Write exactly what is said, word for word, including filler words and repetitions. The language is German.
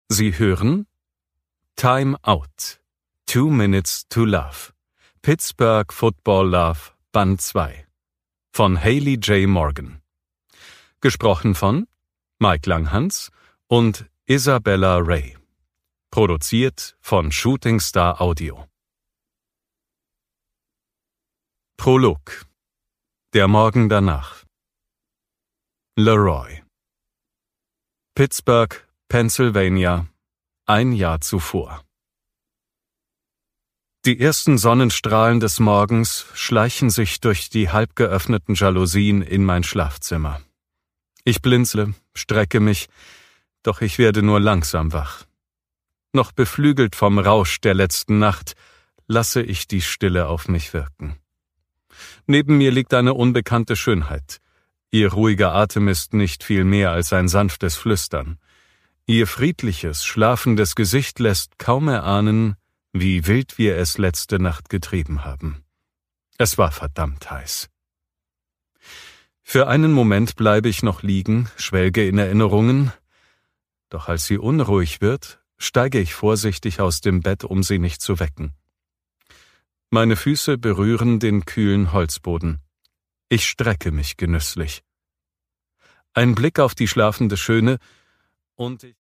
Sie hören Time Out. Two Minutes to Love. Pittsburgh Football Love, Band zwei. Von Haley J. Morgan. Gesprochen von Mike Langhans und Isabella Ray. Produziert von Shooting Star Audio. Prolog. Der Morgen danach. Leroy. Pittsburgh, Pennsylvania, ein Jahr zuvor. Die ersten Sonnenstrahlen des Morgens schleichen sich durch die halb geöffneten Jalousien in mein Schlafzimmer. Ich blinzle, strecke mich, doch ich werde nur langsam wach. Noch beflügelt vom Rausch der letzten Nacht, lasse ich die Stille auf mich wirken. Neben mir liegt eine unbekannte Schönheit. Ihr ruhiger Atem ist nicht viel mehr als ein sanftes Flüstern. Ihr friedliches, schlafendes Gesicht lässt kaum erahnen, wie wild wir es letzte Nacht getrieben haben. Es war verdammt heiß. Für einen Moment bleibe ich noch liegen, schwelge in Erinnerungen, doch als sie unruhig wird, steige ich vorsichtig aus dem Bett, um sie nicht zu wecken. Meine Füße berühren den kühlen Holzboden. Ich strecke mich genüsslich. Ein Blick auf die schlafende Schöne und ich